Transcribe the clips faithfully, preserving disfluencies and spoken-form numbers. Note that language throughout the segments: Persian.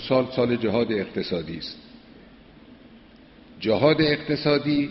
سال سال جهاد اقتصادی است. جهاد اقتصادی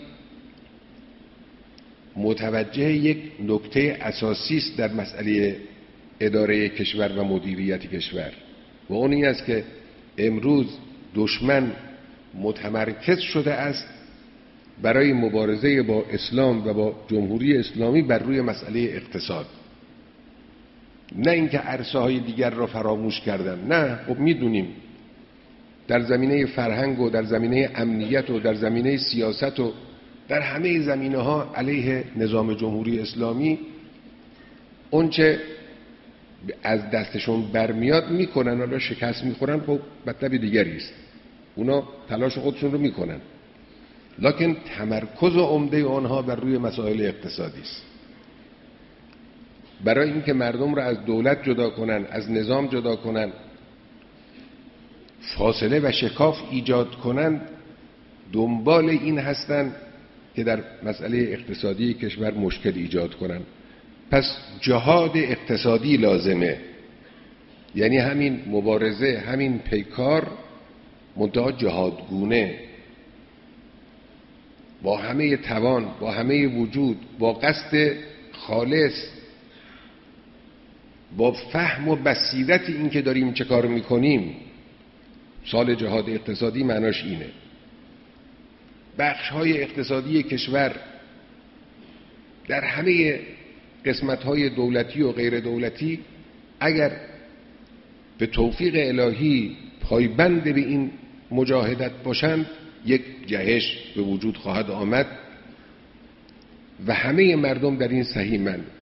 متوجه یک نکته اساسی است در مسئله اداره کشور و مدیریت کشور و اون این است که امروز دشمن متمرکز شده است برای مبارزه با اسلام و با جمهوری اسلامی بر روی مسئله اقتصاد، نه اینکه عرصه های دیگر را فراموش کردن. نه، خب میدونیم در زمینه فرهنگ و در زمینه امنیت و در زمینه سیاست و در همه زمینه ها علیه نظام جمهوری اسلامی اونچه از دستشون برمیاد میکنن، حالا شکست میخورن خب مطلب دیگری است، اونا تلاش خودشون رو میکنن، لکن تمرکز عمده آنها بر روی مسائل اقتصادی است. برای اینکه مردم را از دولت جدا کنن، از نظام جدا کنن، فاصله و شکاف ایجاد کنن، دنبال این هستند که در مسئله اقتصادی کشور مشکل ایجاد کنن. پس جهاد اقتصادی لازمه، یعنی همین مبارزه، همین پیکار، منتها جهادگونه، با همه توان، با همه وجود، با قصد خالص، با فهم و بصیرت این که داریم چه کار میکنیم. سال جهاد اقتصادی معناش اینه. بخش‌های اقتصادی کشور در همه قسمت‌های دولتی و غیر دولتی اگر به توفیق الهی پایبند به این مجاهدت باشند، یک جهش به وجود خواهد آمد و همه مردم در این سهیمند.